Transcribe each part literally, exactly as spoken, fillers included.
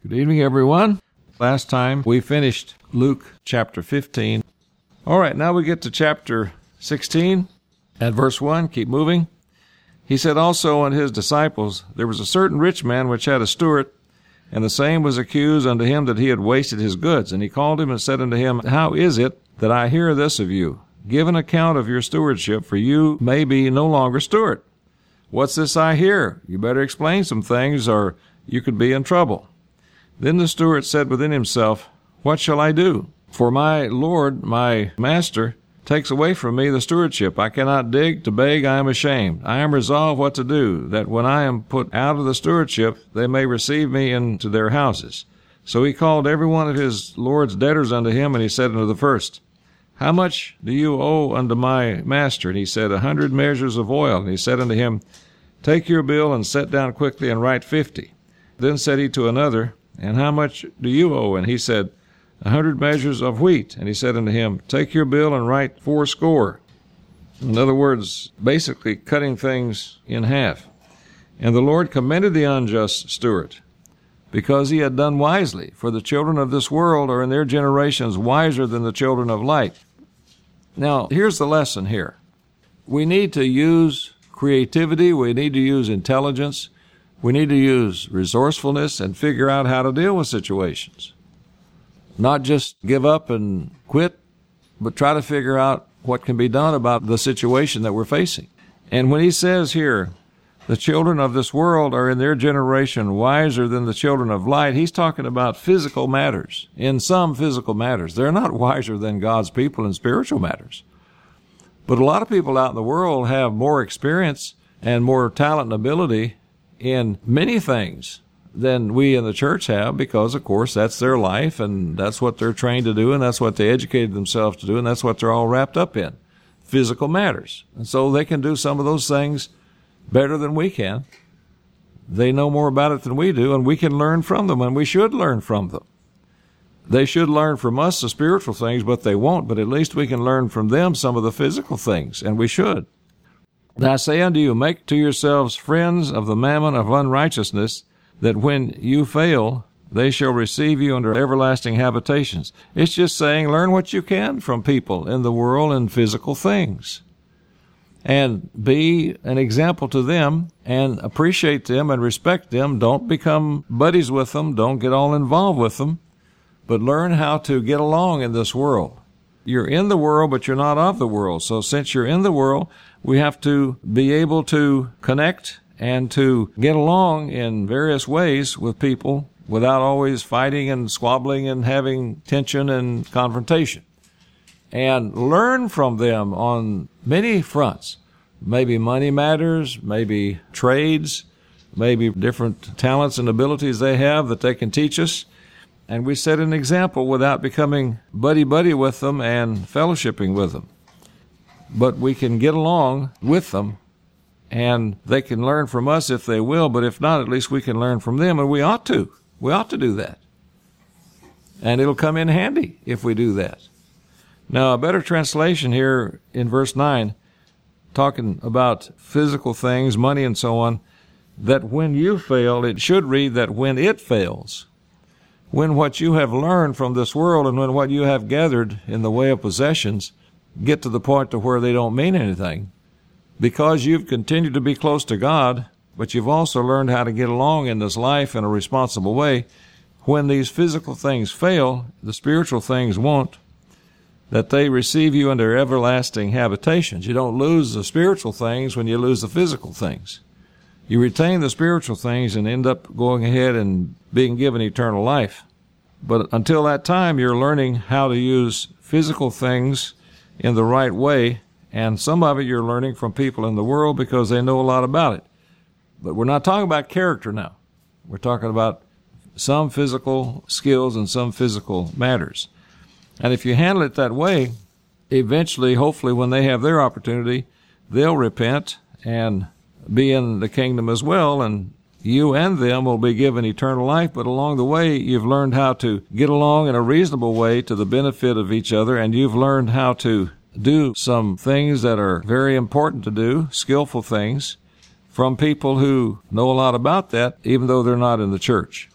Good evening, everyone. Last time we finished Luke chapter fifteen. All right, now we get to chapter sixteen at verse one. Keep moving. He said also unto his disciples, There was a certain rich man which had a steward, and the same was accused unto him that he had wasted his goods. And he called him and said unto him, How is it that I hear this of you? Give an account of your stewardship, for you may be no longer steward. What's this I hear? You better explain some things, or you could be in trouble. Then the steward said within himself, What shall I do? For my Lord, my master, takes away from me the stewardship. I cannot dig, to beg I am ashamed. I am resolved what to do, that when I am put out of the stewardship, they may receive me into their houses. So he called every one of his Lord's debtors unto him, and he said unto the first, How much do you owe unto my master? And he said, A hundred measures of oil. And he said unto him, Take your bill, and set down quickly, and write fifty. Then said he to another, And how much do you owe? And he said, A hundred measures of wheat. And he said unto him, Take your bill, and write fourscore. In other words, basically cutting things in half. And the Lord commended the unjust steward, because he had done wisely. For the children of this world are in their generations wiser than the children of light. Now, here's the lesson here. We need to use creativity. We need to use intelligence. We need to use resourcefulness and figure out how to deal with situations. Not just give up and quit, but try to figure out what can be done about the situation that we're facing. And when he says here, the children of this world are in their generation wiser than the children of light, he's talking about physical matters. In some physical matters. They're not wiser than God's people in spiritual matters. But a lot of people out in the world have more experience and more talent and ability in many things than we in the church have, because, of course, that's their life, and that's what they're trained to do, and that's what they educated themselves to do, and that's what they're all wrapped up in, physical matters. And so they can do some of those things better than we can. They know more about it than we do, and we can learn from them, and we should learn from them. They should learn from us the spiritual things, but they won't, but at least we can learn from them some of the physical things, and we should. And I say unto you, make to yourselves friends of the mammon of unrighteousness, that when you fail, they shall receive you under everlasting habitations. It's just saying, learn what you can from people in the world and physical things. And be an example to them, and appreciate them and respect them. Don't become buddies with them. Don't get all involved with them. But learn how to get along in this world. You're in the world, but you're not of the world. So since you're in the world, we have to be able to connect and to get along in various ways with people without always fighting and squabbling and having tension and confrontation. And learn from them on many fronts. Maybe money matters, maybe trades, maybe different talents and abilities they have that they can teach us. And we set an example without becoming buddy-buddy with them and fellowshipping with them. But we can get along with them, and they can learn from us if they will, but if not, at least we can learn from them, and we ought to. We ought to do that. And it'll come in handy if we do that. Now, a better translation here in verse nine, talking about physical things, money and so on, that when you fail, it should read that when it fails. When what you have learned from this world and when what you have gathered in the way of possessions get to the point to where they don't mean anything, because you've continued to be close to God, but you've also learned how to get along in this life in a responsible way, when these physical things fail, the spiritual things won't, that they receive you under everlasting habitations. You don't lose the spiritual things when you lose the physical things. You retain the spiritual things and end up going ahead and being given eternal life. But until that time, you're learning how to use physical things in the right way, and some of it you're learning from people in the world because they know a lot about it. But we're not talking about character now. We're talking about some physical skills and some physical matters. And if you handle it that way, eventually, hopefully, when they have their opportunity, they'll repent and be in the kingdom as well, and you and them will be given eternal life. But along the way, you've learned how to get along in a reasonable way to the benefit of each other, and you've learned how to do some things that are very important to do, skillful things, from people who know a lot about that, even though they're not in the church.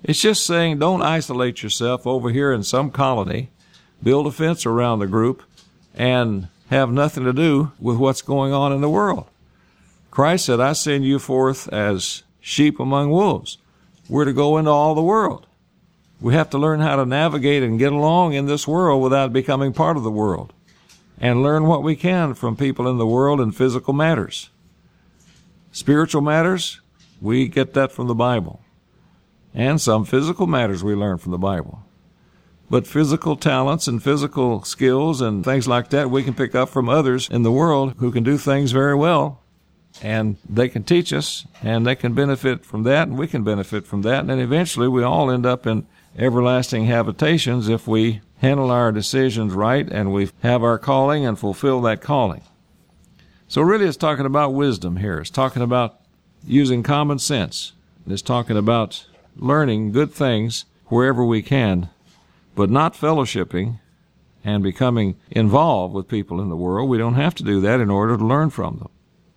It's just saying don't isolate yourself over here in some colony, build a fence around the group, and have nothing to do with what's going on in the world. Christ said, I send you forth as sheep among wolves. We're to go into all the world. We have to learn how to navigate and get along in this world without becoming part of the world, and learn what we can from people in the world in physical matters. Spiritual matters, we get that from the Bible. And some physical matters we learn from the Bible. But physical talents and physical skills and things like that we can pick up from others in the world who can do things very well. And they can teach us, and they can benefit from that, and we can benefit from that. And then eventually we all end up in everlasting habitations if we handle our decisions right and we have our calling and fulfill that calling. So really it's talking about wisdom here. It's talking about using common sense. It's talking about learning good things wherever we can, but not fellowshipping and becoming involved with people in the world. We don't have to do that in order to learn from them.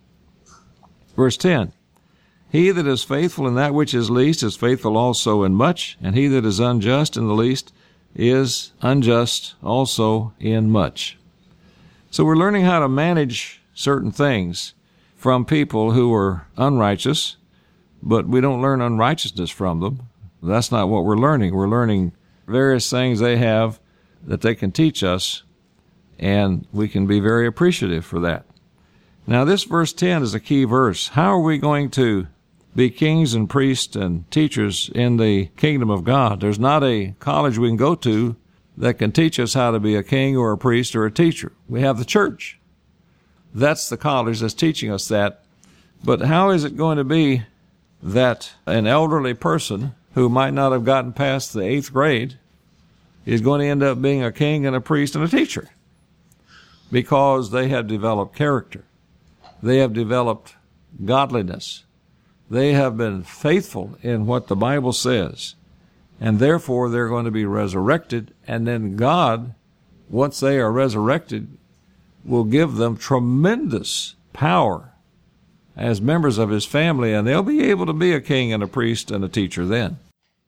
Verse ten, he that is faithful in that which is least is faithful also in much, and he that is unjust in the least is unjust also in much. So we're learning how to manage certain things from people who are unrighteous, but we don't learn unrighteousness from them. That's not what we're learning. We're learning various things they have that they can teach us, and we can be very appreciative for that. Now, this verse ten is a key verse. How are we going to be kings and priests and teachers in the kingdom of God? There's not a college we can go to that can teach us how to be a king or a priest or a teacher. We have the church. That's the college that's teaching us that. But how is it going to be that an elderly person who might not have gotten past the eighth grade is going to end up being a king and a priest and a teacher? Because they have developed character. They have developed godliness. They have been faithful in what the Bible says. And therefore, they're going to be resurrected. And then God, once they are resurrected, will give them tremendous power as members of his family. And they'll be able to be a king and a priest and a teacher then.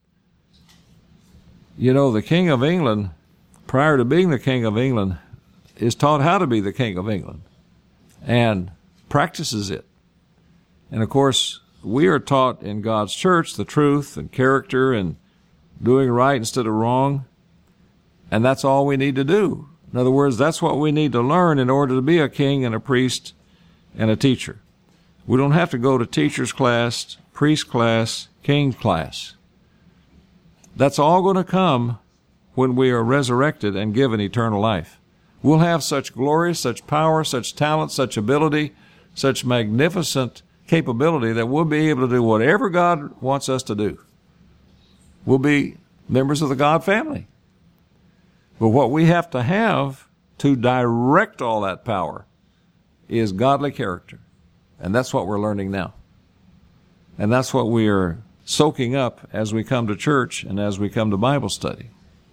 You know, the King of England, prior to being the King of England, is taught how to be the King of England and practices it. And of course, we are taught in God's church the truth and character and doing right instead of wrong. And that's all we need to do. In other words, that's what we need to learn in order to be a king and a priest and a teacher. We don't have to go to teacher's class, priest class, king class. That's all going to come when we are resurrected and given eternal life. We'll have such glory, such power, such talent, such ability, such magnificent capability that we'll be able to do whatever God wants us to do. We'll be members of the God family. But what we have to have to direct all that power is godly character. And that's what we're learning now. And that's what we are soaking up as we come to church and as we come to Bible study.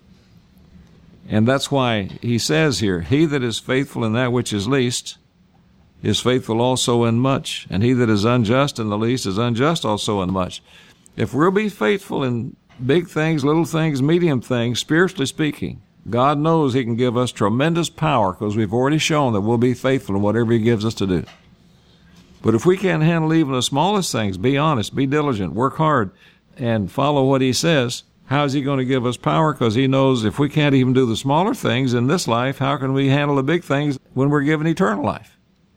And that's why he says here, he that is faithful in that which is least is faithful also in much, and he that is unjust in the least is unjust also in much. If we'll be faithful in big things, little things, medium things, spiritually speaking, God knows he can give us tremendous power because we've already shown that we'll be faithful in whatever he gives us to do. But if we can't handle even the smallest things, be honest, be diligent, work hard, and follow what he says, how is he going to give us power? Because he knows if we can't even do the smaller things in this life, how can we handle the big things when we're given eternal life?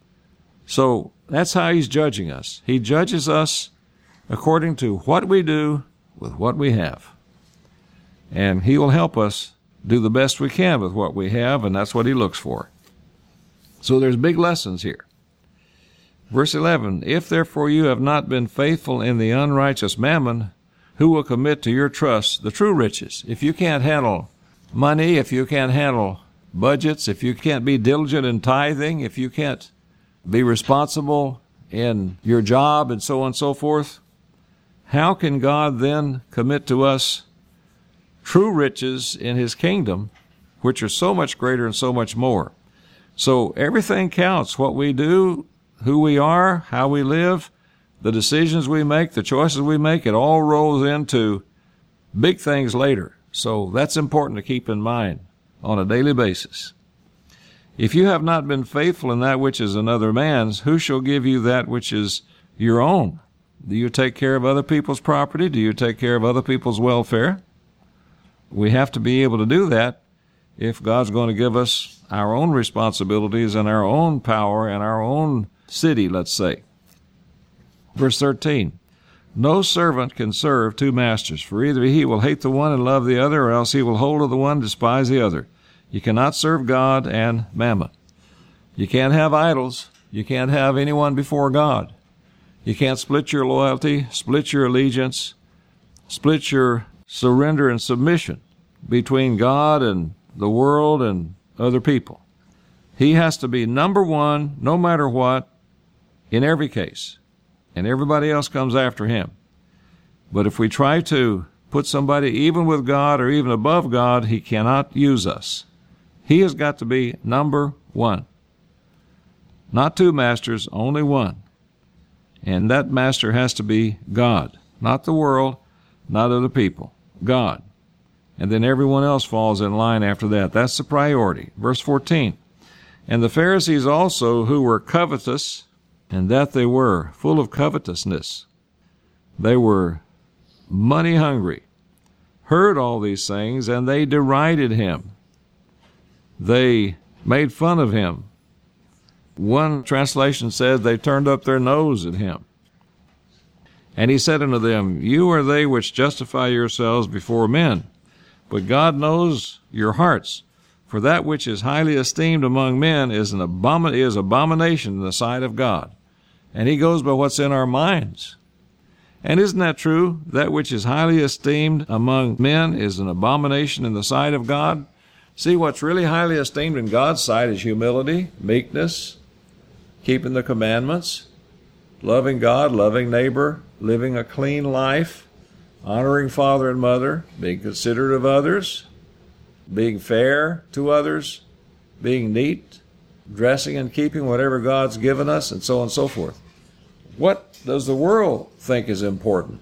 So that's how he's judging us. He judges us according to what we do with what we have. And he will help us do the best we can with what we have, and that's what he looks for. So there's big lessons here. Verse eleven, if therefore you have not been faithful in the unrighteous mammon, who will commit to your trust the true riches? If you can't handle money, if you can't handle budgets, if you can't be diligent in tithing, if you can't be responsible in your job and so on and so forth, how can God then commit to us true riches in his kingdom, which are so much greater and so much more? So everything counts. What we do, who we are, how we live, the decisions we make, the choices we make, it all rolls into big things later. So that's important to keep in mind on a daily basis. If you have not been faithful in that which is another man's, who shall give you that which is your own? Do you take care of other people's property? Do you take care of other people's welfare? We have to be able to do that if God's going to give us our own responsibilities and our own power and our own city, let's say. Verse thirteen, no servant can serve two masters, for either he will hate the one and love the other, or else he will hold of the one and despise the other. You cannot serve God and mammon. You can't have idols. You can't have anyone before God. You can't split your loyalty, split your allegiance, split your surrender and submission between God and the world and other people. He has to be number one, no matter what, in every case. And everybody else comes after him. But if we try to put somebody even with God or even above God, he cannot use us. He has got to be number one. Not two masters, only one. And that master has to be God. Not the world, not other people. God. And then everyone else falls in line after that. That's the priority. Verse fourteen. And the Pharisees also, who were covetous, and that they were, full of covetousness, they were money hungry, heard all these things, and they derided him. They made fun of him. One translation said they turned up their nose at him. And he said unto them, you are they which justify yourselves before men, but God knows your hearts. For that which is highly esteemed among men is an abomin- is abomination in the sight of God. And he goes by what's in our minds. And isn't that true? That which is highly esteemed among men is an abomination in the sight of God. See, what's really highly esteemed in God's sight is humility, meekness, keeping the commandments, loving God, loving neighbor, living a clean life, honoring father and mother, being considerate of others, being fair to others, being neat, dressing and keeping whatever God's given us, and so on and so forth. What does the world think is important?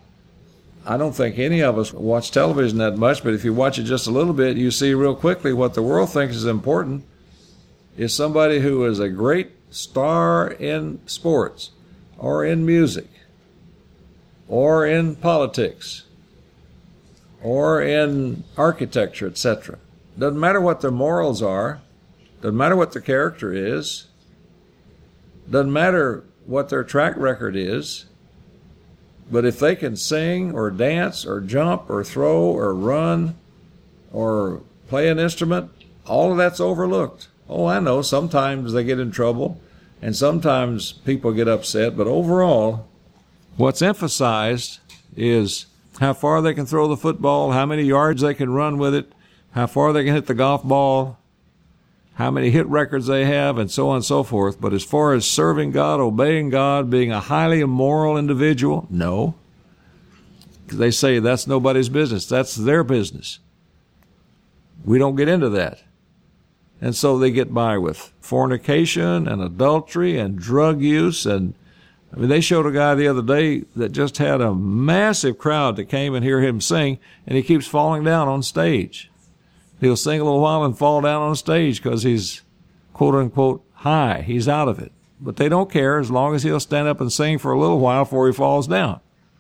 I don't think any of us watch television that much, but if you watch it just a little bit, you see real quickly what the world thinks is important is somebody who is a great star in sports or in music or in politics or in architecture, et cetera. Doesn't matter what their morals are. Doesn't matter what their character is. Doesn't matter what their track record is. But if they can sing or dance or jump or throw or run or play an instrument, all of that's overlooked. Oh, I know, sometimes they get in trouble and sometimes people get upset, but overall, what's emphasized is how far they can throw the football, how many yards they can run with it, how far they can hit the golf ball, how many hit records they have, and so on and so forth. But as far as serving God, obeying God, being a highly immoral individual, no. They say that's nobody's business. That's their business. We don't get into that. And so they get by with fornication and adultery and drug use. And I mean, they showed a guy the other day that just had a massive crowd that came and hear him sing, and he keeps falling down on stage. He'll sing a little while and fall down on stage because he's, quote unquote, high. He's out of it. But they don't care as long as he'll stand up and sing for a little while before he falls down.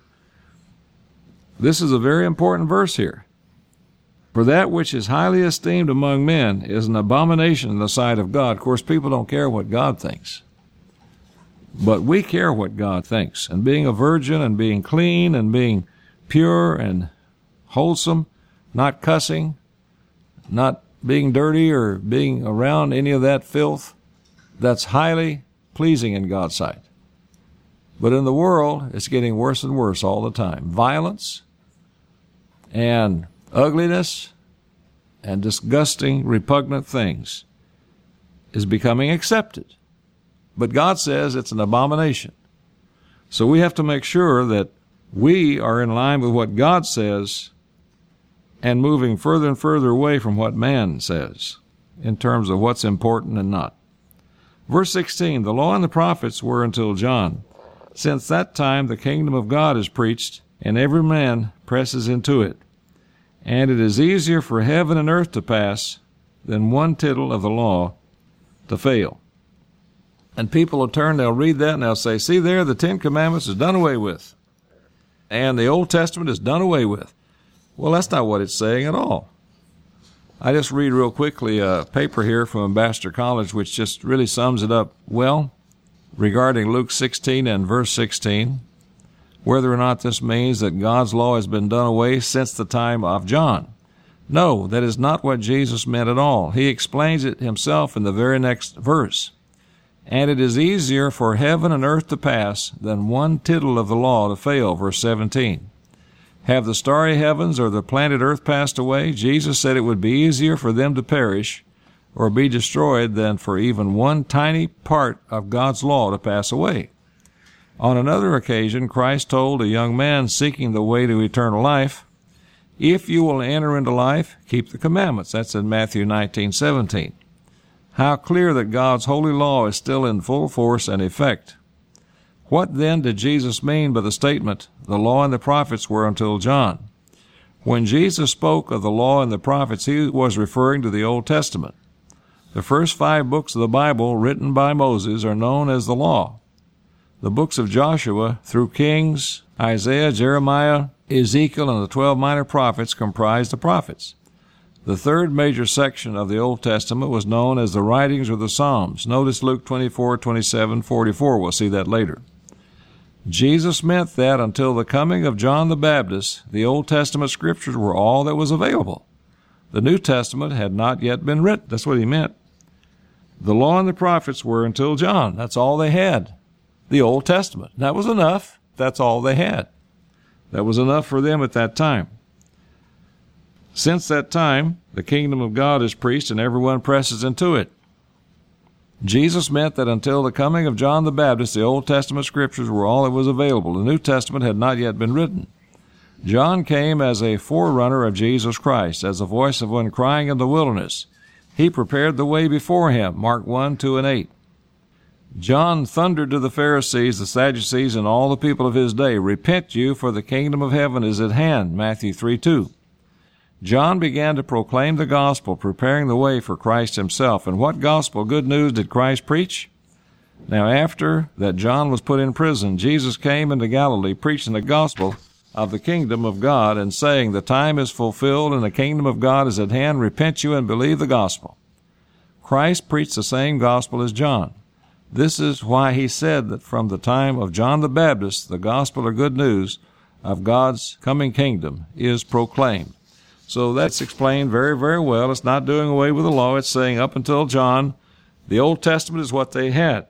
This is a very important verse here. For that which is highly esteemed among men is an abomination in the sight of God. Of course, people don't care what God thinks. But we care what God thinks. And being a virgin and being clean and being pure and wholesome, not cussing, not being dirty or being around any of that filth, that's highly pleasing in God's sight. But in the world, it's getting worse and worse all the time. Violence and ugliness and disgusting, repugnant things is becoming accepted. But God says it's an abomination. So we have to make sure that we are in line with what God says and moving further and further away from what man says in terms of what's important and not. Verse sixteen, the law and the prophets were until John. Since that time the kingdom of God is preached, and every man presses into it. And it is easier for heaven and earth to pass than one tittle of the law to fail. And people will turn, they'll read that, and they'll say, see there, the Ten Commandments is done away with. And the Old Testament is done away with. Well, that's not what it's saying at all. I just read real quickly a paper here from Ambassador College, which just really sums it up well regarding Luke sixteen and verse sixteen, whether or not this means that God's law has been done away since the time of John. No, that is not what Jesus meant at all. He explains it himself in the very next verse. And it is easier for heaven and earth to pass than one tittle of the law to fail, verse seventeen. Have the starry heavens or the planet earth passed away? Jesus said it would be easier for them to perish or be destroyed than for even one tiny part of God's law to pass away. On another occasion, Christ told a young man seeking the way to eternal life, if you will enter into life, keep the commandments. That's in Matthew nineteen seventeen. How clear that God's holy law is still in full force and effect. What then did Jesus mean by the statement, the law and the prophets were until John? When Jesus spoke of the law and the prophets, he was referring to the Old Testament. The first five books of the Bible written by Moses are known as the law. The books of Joshua through Kings, Isaiah, Jeremiah, Ezekiel, and the twelve minor prophets comprise the prophets. The third major section of the Old Testament was known as the writings or the Psalms. Notice Luke twenty-four, twenty-seven, forty-four. We'll see that later. Jesus meant that until the coming of John the Baptist, the Old Testament scriptures were all that was available. The New Testament had not yet been written. That's what he meant. The law and the prophets were until John. That's all they had. The Old Testament. That was enough. That's all they had. That was enough for them at that time. Since that time, the kingdom of God is preached and everyone presses into it. Jesus meant that until the coming of John the Baptist, the Old Testament scriptures were all that was available. The New Testament had not yet been written. John came as a forerunner of Jesus Christ, as the voice of one crying in the wilderness. He prepared the way before him, Mark one, two, and eight. John thundered to the Pharisees, the Sadducees, and all the people of his day, repent you, for the kingdom of heaven is at hand, Matthew three, two. John began to proclaim the gospel, preparing the way for Christ himself. And what gospel, good news, did Christ preach? Now, after that John was put in prison, Jesus came into Galilee preaching the gospel of the kingdom of God and saying, the time is fulfilled and the kingdom of God is at hand. Repent you and believe the gospel. Christ preached the same gospel as John. This is why he said that from the time of John the Baptist, the gospel or good news of God's coming kingdom is proclaimed. So that's explained very, very well. It's not doing away with the law. It's saying up until John, the Old Testament is what they had.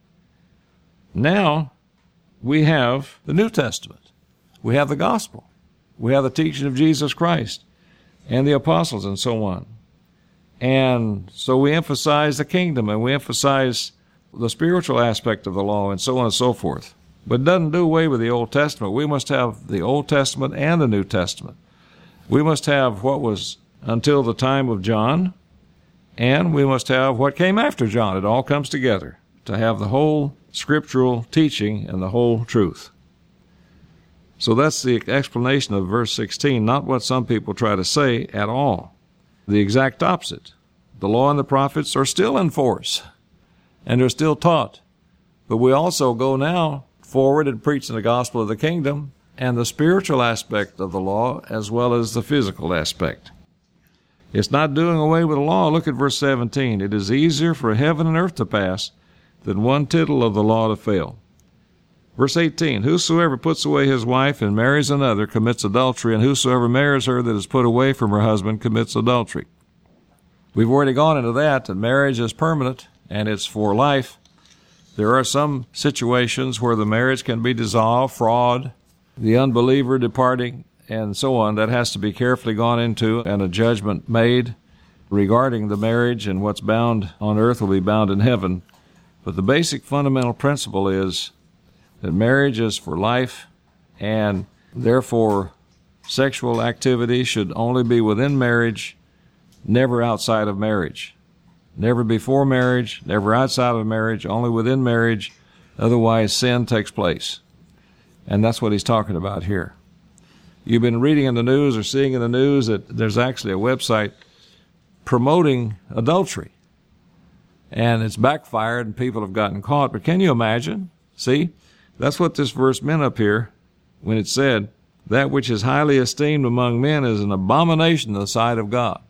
Now, we have the New Testament. We have the gospel. We have the teaching of Jesus Christ and the apostles and so on. And so we emphasize the kingdom and we emphasize the spiritual aspect of the law and so on and so forth. But it doesn't do away with the Old Testament. We must have the Old Testament and the New Testament. We must have what was until the time of John, and we must have what came after John. It all comes together to have the whole scriptural teaching and the whole truth. So that's the explanation of verse sixteen, not what some people try to say at all. The exact opposite. The law and the prophets are still in force, and they're still taught. But we also go now forward and preach the gospel of the kingdom and the spiritual aspect of the law as well as the physical aspect. It's not doing away with the law. Look at verse seventeen. It is easier for heaven and earth to pass than one tittle of the law to fail. Verse eighteen, whosoever puts away his wife and marries another commits adultery, and whosoever marries her that is put away from her husband commits adultery. We've already gone into that, that marriage is permanent and it's for life. There are some situations where the marriage can be dissolved, fraud, the unbeliever departing, and so on. That has to be carefully gone into and a judgment made regarding the marriage, and what's bound on earth will be bound in heaven. But the basic fundamental principle is that marriage is for life, and therefore sexual activity should only be within marriage, never outside of marriage. Never before marriage, never outside of marriage, only within marriage. Otherwise, sin takes place. And that's what he's talking about here. You've been reading in the news or seeing in the news that there's actually a website promoting adultery. And it's backfired and people have gotten caught. But can you imagine? See, that's what this verse meant up here when it said, that which is highly esteemed among men is an abomination in the sight of God.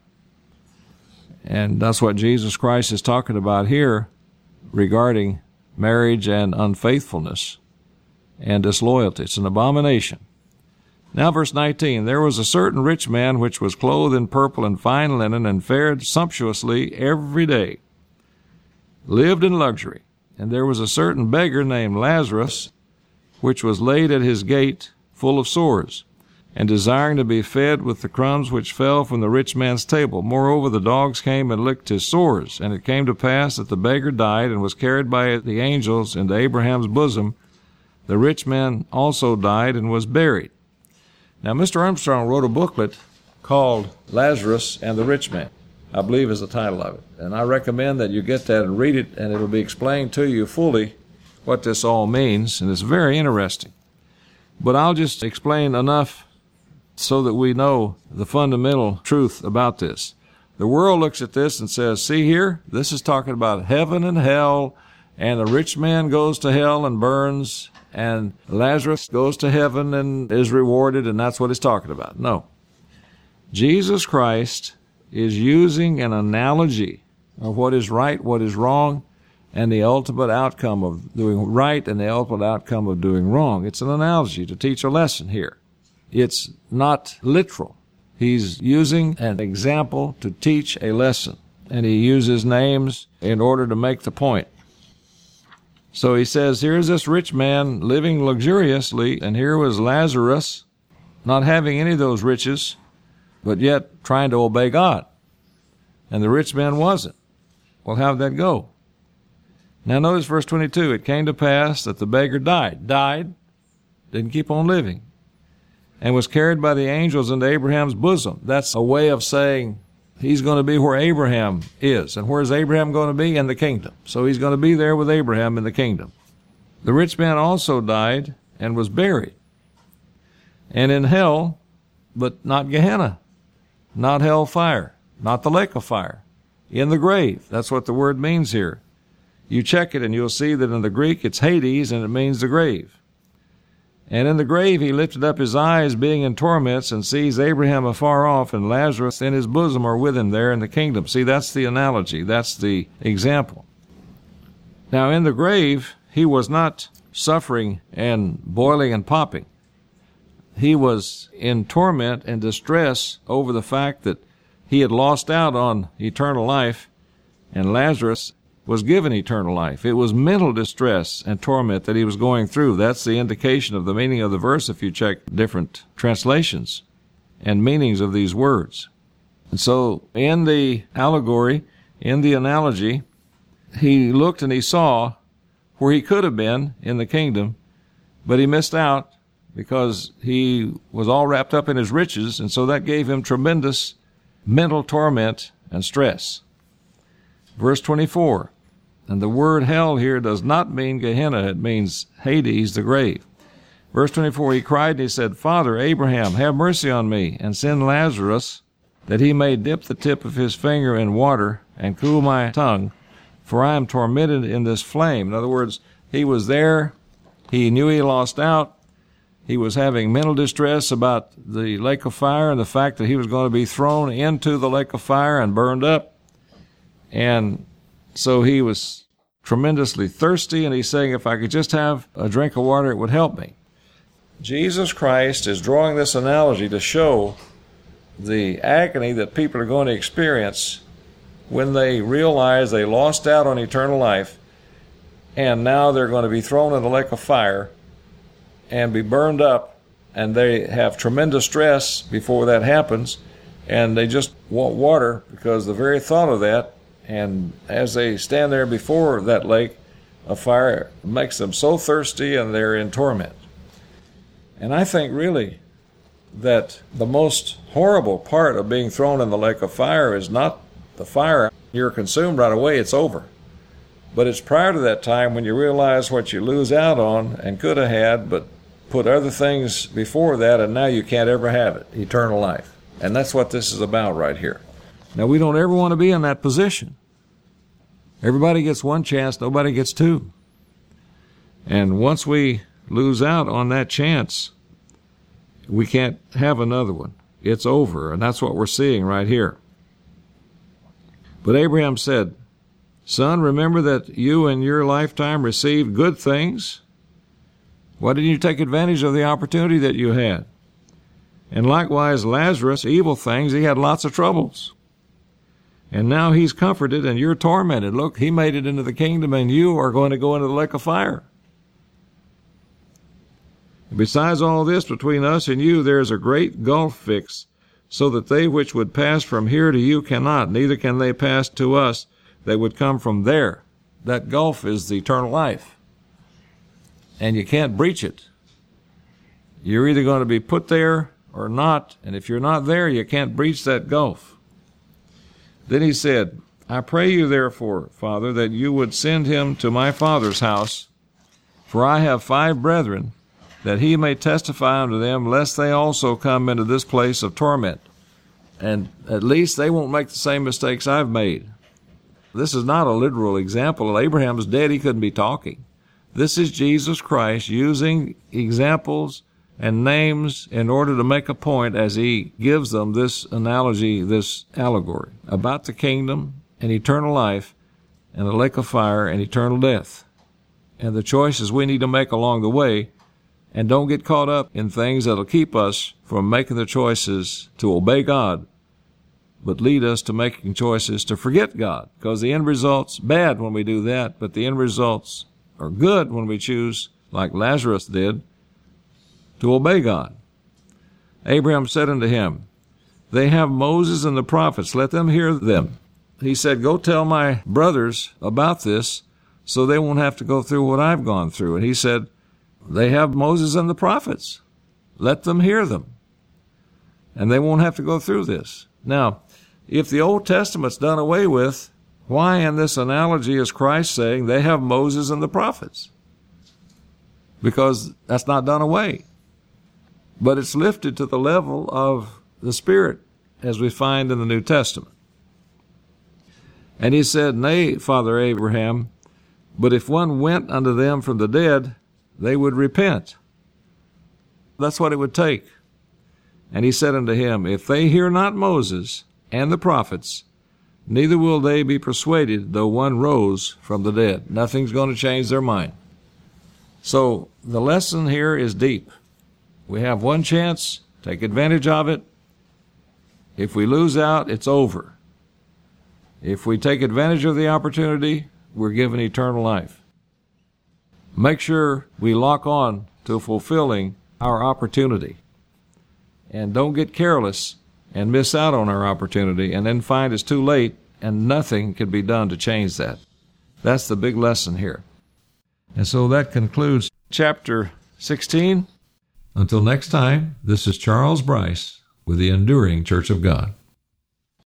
And that's what Jesus Christ is talking about here regarding marriage and unfaithfulness and disloyalty. It's an abomination. Now verse nineteen, there was a certain rich man which was clothed in purple and fine linen and fared sumptuously every day, lived in luxury. And there was a certain beggar named Lazarus, which was laid at his gate full of sores, and desiring to be fed with the crumbs which fell from the rich man's table. Moreover, the dogs came and licked his sores. And it came to pass that the beggar died and was carried by the angels into Abraham's bosom. The rich man also died and was buried. Now, Mister Armstrong wrote a booklet called Lazarus and the Rich Man, I believe is the title of it. And I recommend that you get that and read it, and it'll be explained to you fully what this all means, and it's very interesting. But I'll just explain enough so that we know the fundamental truth about this. The world looks at this and says, see here, this is talking about heaven and hell, and the rich man goes to hell and burns, and Lazarus goes to heaven and is rewarded, and that's what it's talking about. No. Jesus Christ is using an analogy of what is right, what is wrong, and the ultimate outcome of doing right and the ultimate outcome of doing wrong. It's an analogy to teach a lesson here. It's not literal. He's using an example to teach a lesson, and he uses names in order to make the point. So he says, here's this rich man living luxuriously, and here was Lazarus not having any of those riches, but yet trying to obey God. And the rich man wasn't. Well, how'd that go? Now notice verse twenty-two. It came to pass that the beggar died. Died, didn't keep on living, and was carried by the angels into Abraham's bosom. That's a way of saying he's going to be where Abraham is. And where's Abraham going to be? In the kingdom. So he's going to be there with Abraham in the kingdom. The rich man also died and was buried. And in hell, but not Gehenna, not hell fire, not the lake of fire, in the grave. That's what the word means here. You check it and you'll see that in the Greek it's Hades and it means the grave. And in the grave he lifted up his eyes, being in torments, and sees Abraham afar off, and Lazarus in his bosom are with him there in the kingdom. See, that's the analogy. That's the example. Now, in the grave, he was not suffering and boiling and popping. He was in torment and distress over the fact that he had lost out on eternal life, and Lazarus was given eternal life. It was mental distress and torment that he was going through. That's the indication of the meaning of the verse if you check different translations and meanings of these words. And so in the allegory, in the analogy, he looked and he saw where he could have been in the kingdom, but he missed out because he was all wrapped up in his riches, and so that gave him tremendous mental torment and stress. Verse twenty-four, and the word hell here does not mean Gehenna, it means Hades, the grave. Verse twenty-four, he cried and he said, Father Abraham, have mercy on me, and send Lazarus, that he may dip the tip of his finger in water and cool my tongue, for I am tormented in this flame. In other words, he was there, he knew he lost out, he was having mental distress about the lake of fire and the fact that he was going to be thrown into the lake of fire and burned up. And so he was tremendously thirsty, and he's saying, if I could just have a drink of water, it would help me. Jesus Christ is drawing this analogy to show the agony that people are going to experience when they realize they lost out on eternal life, and now they're going to be thrown in the lake of fire and be burned up, and they have tremendous stress before that happens, and they just want water because the very thought of that. And as they stand there before that lake of fire, it makes them so thirsty and they're in torment. And I think really that the most horrible part of being thrown in the lake of fire is not the fire. You're consumed right away, it's over. But it's prior to that time when you realize what you lose out on and could have had, but put other things before that, and now you can't ever have it, eternal life. And that's what this is about right here. Now, we don't ever want to be in that position. Everybody gets one chance, nobody gets two. And once we lose out on that chance, we can't have another one. It's over, and that's what we're seeing right here. But Abraham said, "Son, remember that you in your lifetime received good things. Why didn't you take advantage of the opportunity that you had? And likewise, Lazarus, evil things, he had lots of troubles. And now he's comforted and you're tormented. Look, he made it into the kingdom and you are going to go into the lake of fire. Besides all this, between us and you there is a great gulf fixed, so that they which would pass from here to you cannot, neither can they pass to us that would come from there." That gulf is the eternal life. And you can't breach it. You're either going to be put there or not, and if you're not there, you can't breach that gulf. Then he said, "I pray you therefore, Father, that you would send him to my father's house, for I have five brethren, that he may testify unto them, lest they also come into this place of torment. And at least they won't make the same mistakes I've made." This is not a literal example. Abraham's dead, he couldn't be talking. This is Jesus Christ using examples and names in order to make a point as he gives them this analogy, this allegory about the kingdom and eternal life and the lake of fire and eternal death and the choices we need to make along the way. And don't get caught up in things that'll keep us from making the choices to obey God, but lead us to making choices to forget God, because the end result's bad when we do that, but the end results are good when we choose, like Lazarus did, to obey God. Abraham said unto him, "They have Moses and the prophets, let them hear them." He said, "Go tell my brothers about this so they won't have to go through what I've gone through." And he said, "They have Moses and the prophets. Let them hear them. And they won't have to go through this." Now, if the Old Testament's done away with, why in this analogy is Christ saying they have Moses and the prophets? Because that's not done away. But it's lifted to the level of the Spirit, as we find in the New Testament. And he said, "Nay, Father Abraham, but if one went unto them from the dead, they would repent." That's what it would take. And he said unto him, "If they hear not Moses and the prophets, neither will they be persuaded, though one rose from the dead." Nothing's going to change their mind. So the lesson here is deep. We have one chance, take advantage of it. If we lose out, it's over. If we take advantage of the opportunity, we're given eternal life. Make sure we lock on to fulfilling our opportunity. And don't get careless and miss out on our opportunity and then find it's too late and nothing can be done to change that. That's the big lesson here. And so that concludes chapter sixteen. Until next time, this is Charles Bryce with the Enduring Church of God.